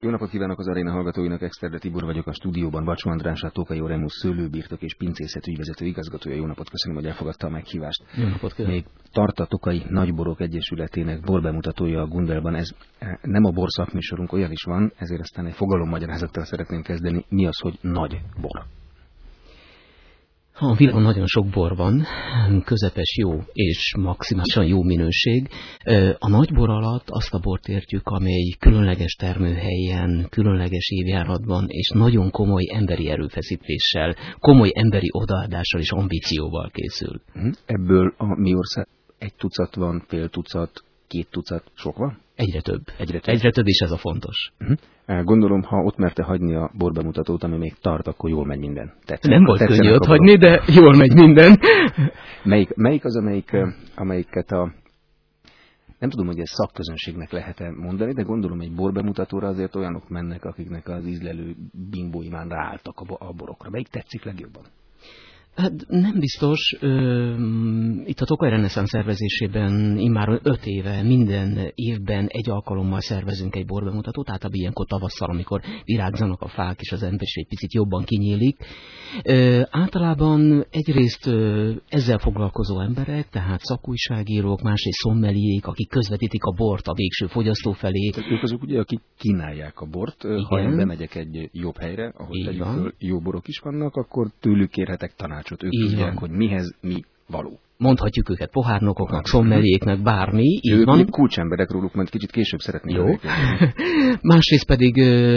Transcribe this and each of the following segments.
Jó napot kívánok az aréna hallgatóinak, Exterde Tibor vagyok a stúdióban, Bacsó András, a Tókai Oremus szőlőbirtok és pincészet ügyvezető igazgatója. Jó napot, köszönöm, hogy elfogadta a meghívást. Jó napot kívánok. Még tart a Tokai Nagyborok Egyesületének borbemutatója a Gundelban. Ez nem a bor szakműsorunk, olyan is van, ezért aztán egy fogalommagyarázattal szeretném kezdeni. Mi az, hogy nagy bor? A világon nagyon sok bor van, közepes jó és maximálisan jó minőség. A nagybor alatt azt a bort értjük, amely különleges termőhelyen, különleges évjáratban és nagyon komoly emberi erőfeszítéssel, komoly emberi odaadással és ambícióval készül. Ebből a mi ország 1 tucat van, fél tucat, 2 tucat, sok van? Egyre több. Egyre több, és ez a fontos. Gondolom, ha ott merte hagyni a borbemutatót, ami még tart, akkor jól megy minden. Nem volt könnyű ott hagyni, de jól megy minden. Melyik az, amelyiket nem tudom, hogy ez szakközönségnek lehet-e mondani, de gondolom egy borbemutatóra azért olyanok mennek, akiknek az ízlelő bimbói már ráálltak a borokra. Melyik tetszik legjobban? Hát nem biztos. Itt a Tokaj Reneszánsz szervezésében immár 5 éve minden évben egy alkalommal szervezünk egy borbemutatót, általában ilyenkor tavasszal, amikor virágzanak a fák és az emberiség egy picit jobban kinyílik. Általában egyrészt ezzel foglalkozó emberek, tehát szakújságírók, másrészt szommeliék, akik közvetítik a bort a végső fogyasztó felé. Tehát ők azok ugye, akik kínálják a bort. Igen. Ha én bemegyek egy jobb helyre, ahol tegyük föl jó borok is vannak, akkor tőlük kérhetek tanácsot. Ők tudják, hogy mihez mi való. Mondhatjuk őket pohárnokoknak, szommeliéknek, bármi. Ők van. Kulcsemberek, róluk majd kicsit később szeretnék. Jó. Másrészt pedig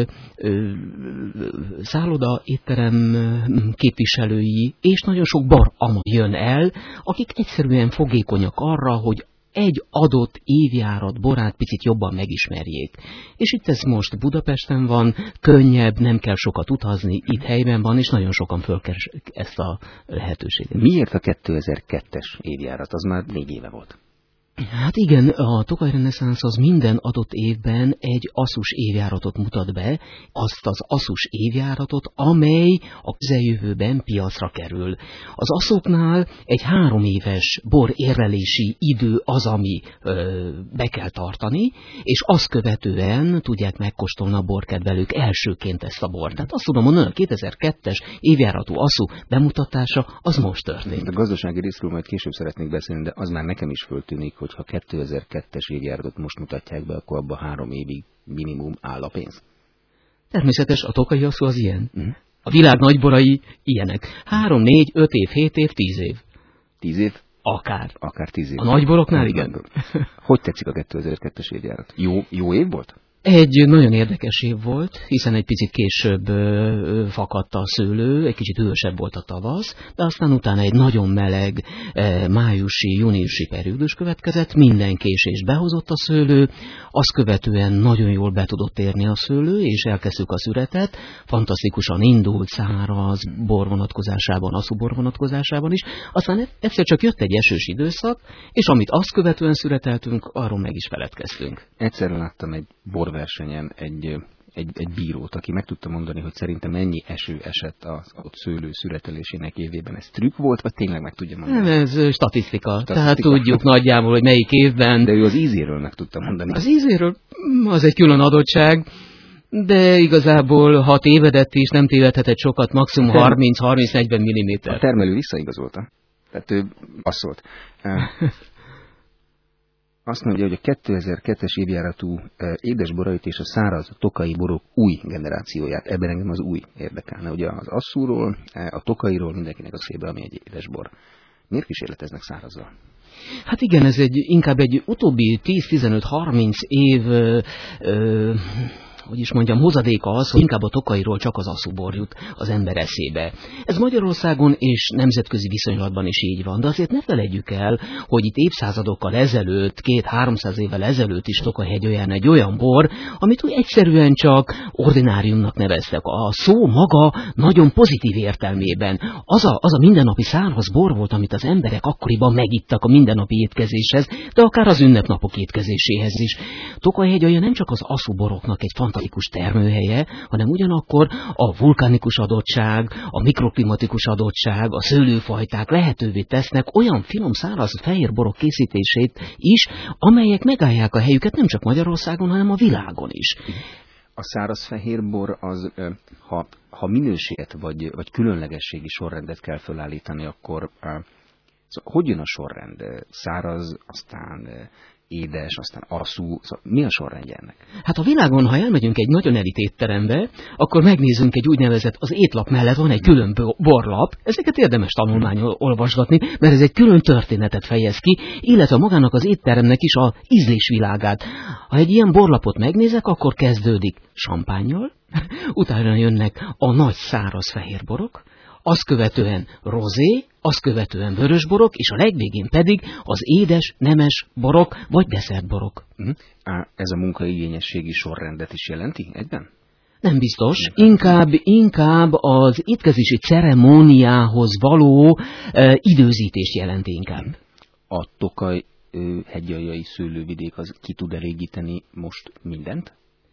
szálloda, étterem képviselői, és nagyon sok bar jön el, akik egyszerűen fogékonyak arra, hogy egy adott évjárat borát picit jobban megismerjék. És itt ez most Budapesten van, könnyebb, nem kell sokat utazni, itt helyben van, és nagyon sokan fölkeresik ezt a lehetőséget. Miért a 2002-es évjárat? Az már 4 éve volt. Hát igen, a Tokaj Reneszánsz az minden adott évben egy asszus évjáratot mutat be, azt az asszus évjáratot, amely a közeljövőben piacra kerül. Az asszoknál egy 3 éves bor érlelési idő az, ami be kell tartani, és azt követően tudják megkóstolni a borkedvelők elsőként ezt a bort. Tehát azt tudom mondani, a 2002-es évjáratú asszú bemutatása az most történt. A gazdasági részről majd később szeretnék beszélni, de az már nekem is föltűnik, hogy ha 2002-es évjáratot most mutatják be, akkor abban 3 évig minimum áll a pénz. Természetes, a tokai asszú az ilyen. A világ nagyborai ilyenek. 3, 4, 5 év, 7 év, 10 év. 10 év? Akár 10 év. A nagyboroknál igen. Hogy tetszik a 2002-es évjárat? Jó év volt? Egy nagyon érdekes év volt, hiszen egy picit később fakadt a szőlő, egy kicsit hősebb volt a tavasz, de aztán utána egy nagyon meleg májusi-júniusi periódus következett, minden késést behozott a szőlő, azt követően nagyon jól be tudott érni a szőlő, és elkezdtük a szüretet, fantasztikusan indult száraz bor vonatkozásában, asszúbor vonatkozásában is, aztán egyszer csak jött egy esős időszak, és amit azt követően szüreteltünk, arról meg is feledkeztünk. Egyszer láttam egy borversenyen egy bírót, aki meg tudta mondani, hogy szerintem mennyi eső esett az ott szőlő szüretelésének évében. Ez trükk volt, vagy tényleg meg tudja mondani? Nem, ez statisztika. Tehát tudjuk nagyjából, hogy melyik évben. De ő az ízéről meg tudta mondani. Az ízéről az egy külön adottság, de igazából ha tévedett is, nem tévedhetett sokat, maximum 30-40 mm. A termelő visszaigazolta. Tehát ő azt szólt. Azt mondja, hogy a 2002-es évjáratú édesborait és a száraz tokai borok új generációját, ebben engem az új érdekelne. Ugye az asszúról, a tokairól mindenkinek a szébe, ami egy édesbor. Miért kísérleteznek szárazzal? Hát igen, ez inkább egy utóbbi 10-15-30 év hogy is mondjam, hozadéka az, hogy inkább a tokairól csak az asszúbor jut az ember eszébe. Ez Magyarországon és nemzetközi viszonylatban is így van, de azért ne feledjük el, hogy itt évszázadokkal ezelőtt, 200-300 évvel ezelőtt is Tokajhegyon egy olyan bor, amit úgy egyszerűen csak ordináriumnak neveztek. A szó maga nagyon pozitív értelmében. Az a mindennapi száraz bor volt, amit az emberek akkoriban megittak a mindennapi étkezéshez, de akár az ünnepnapok étkezéséhez is. Tokajhegyon nem csak az asszúboroknak egy fantasztikus termőhelye, hanem ugyanakkor a vulkanikus adottság, a mikroklimatikus adottság, a szőlőfajták lehetővé tesznek olyan finom száraz fehér borok készítését is, amelyek megállják a helyüket nem csak Magyarországon, hanem a világon is. A száraz fehérbor az, ha minőséget vagy különlegességi sorrendet kell felállítani, akkor szóval hogy jön a sorrend? Száraz, aztán édes, aztán asszú, szóval mi a sorrendje ennek? Hát a világon, ha elmegyünk egy nagyon elit étterembe, akkor megnézzünk egy úgynevezett, az étlap mellett van egy külön borlap, ezeket érdemes tanulmányon olvasgatni, mert ez egy külön történetet fejez ki, illetve magának az étteremnek is a ízlésvilágát. Ha egy ilyen borlapot megnézek, akkor kezdődik sampánnyal, utána jönnek a nagy száraz fehérborok, azt követően rozé, azt követően vörösborok, és a legvégén pedig az édes, nemes borok vagy desszertborok. Ez a munkaigényességi sorrendet is jelenti egyben? Nem biztos, inkább az étkezési ceremóniához való időzítést jelenti inkább. A Tokaj hegyaljai szőlővidék az ki tud elégíteni most mindent?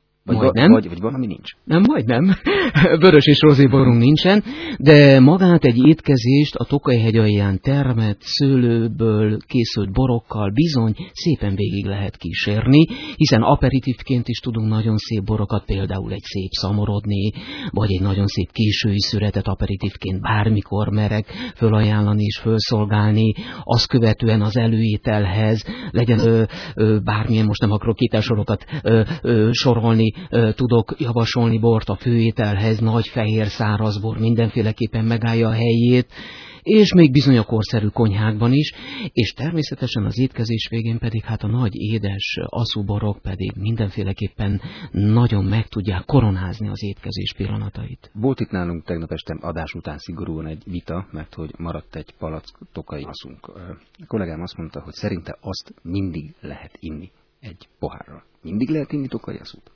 Vagy valami nincs? Nem, majdnem. Vörös és rozéborunk nincsen, de magát egy étkezést a Tokaj-hegy alján termett szőlőből készült borokkal bizony szépen végig lehet kísérni, hiszen aperitívként is tudunk nagyon szép borokat, például egy szép szamorodni, vagy egy nagyon szép késői szüretet aperitívként bármikor merek fölajánlani és fölszolgálni, azt követően az előételhez legyen bármilyen, most nem akarok ételsorokat sorolni, tudok javasolni bort a főételhez, nagy fehér szárazbor mindenféleképpen megállja a helyét, és még bizony a korszerű konyhákban is, és természetesen az étkezés végén pedig hát a nagy édes asszúborok pedig mindenféleképpen nagyon meg tudják koronázni az étkezés pillanatait. Volt itt nálunk tegnap este adás után szigorúan egy vita, mert hogy maradt egy palack tokai asszunk. A kollégám azt mondta, hogy szerinte azt mindig lehet inni egy pohárral. Mindig lehet inni tokai asszút?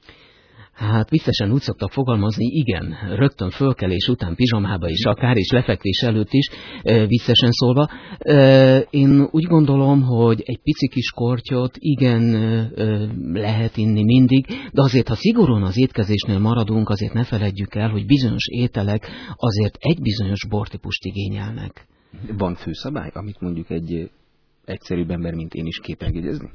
Hát viccesen úgy szoktak fogalmazni, igen, rögtön fölkelés után pizsamába is akár, és lefekvés előtt is, viccesen szólva. Én úgy gondolom, hogy egy pici kis kortyot igen lehet inni mindig, de azért, ha szigorúan az étkezésnél maradunk, azért ne feledjük el, hogy bizonyos ételek azért egy bizonyos bortípust igényelnek. Van főszabály, amit mondjuk egy egyszerűbb ember, mint én is képes jegyezni?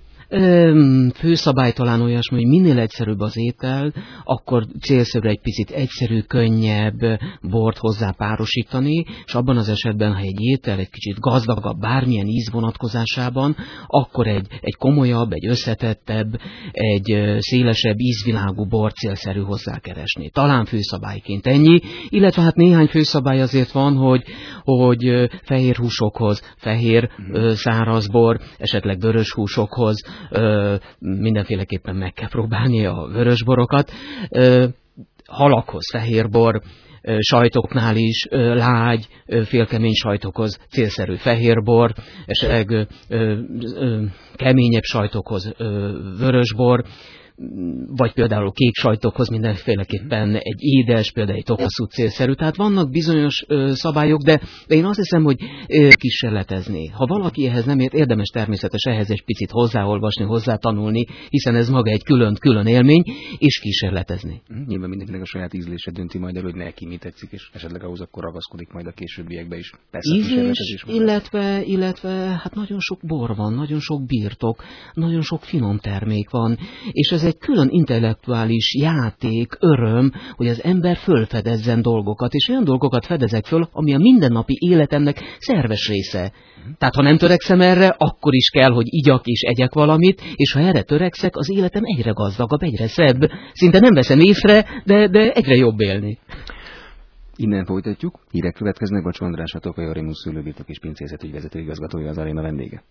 Főszabály talán olyasmi, hogy minél egyszerűbb az étel, akkor célszerű egy picit egyszerű, könnyebb bort hozzá párosítani, és abban az esetben, ha egy étel egy kicsit gazdagabb bármilyen íz vonatkozásában, akkor egy komolyabb, egy összetettebb, egy szélesebb ízvilágú bort célszerű hozzákeresni. Talán főszabályként ennyi, illetve hát néhány főszabály azért van, hogy fehér húsokhoz, fehér szárazbor, esetleg vörös húsokhoz, mindenféleképpen meg kell próbálni a vörösborokat. Halakhoz fehérbor, sajtoknál is lágy, félkemény sajtokhoz célszerű fehérbor, esetleg keményebb sajtokhoz vörösbor, vagy például kék sajtokhoz mindenféleképpen egy édes, például egy tokaszú célszerű. Tehát vannak bizonyos szabályok, de én azt hiszem, hogy kísérletezni. Ha valaki ehhez nem ért, érdemes természetes ehhez egy picit hozzáolvasni, hozzátanulni, hiszen ez maga egy külön ilmény, és kísérletezni. Nyilván mindenkinek a saját ízlése dönti majd el, hogy neki mi tetszik, és esetleg ahhoz akkor ragaszkodik majd a későbbiekbe is. Persze, ízlés, illetve hát nagyon sok bor van, nagyon sok birtok, nagyon sok finom termék van, és ez egy külön intellektuális játék, öröm, hogy az ember fölfedezzen dolgokat, és olyan dolgokat fedezek föl, ami a mindennapi életemnek szerves része. Tehát ha nem törekszem erre, akkor is kell, hogy igyak és egyek valamit, és ha erre törekszek, az életem egyre gazdagabb, egyre szebb. Szinte nem veszem észre, de egyre jobb élni. Innen folytatjuk. Hírek következnek. Bacsó András, a Tokaj Arimus szőlőbirtok és pincészet ügyvezető igazgatója, az aréna vendége.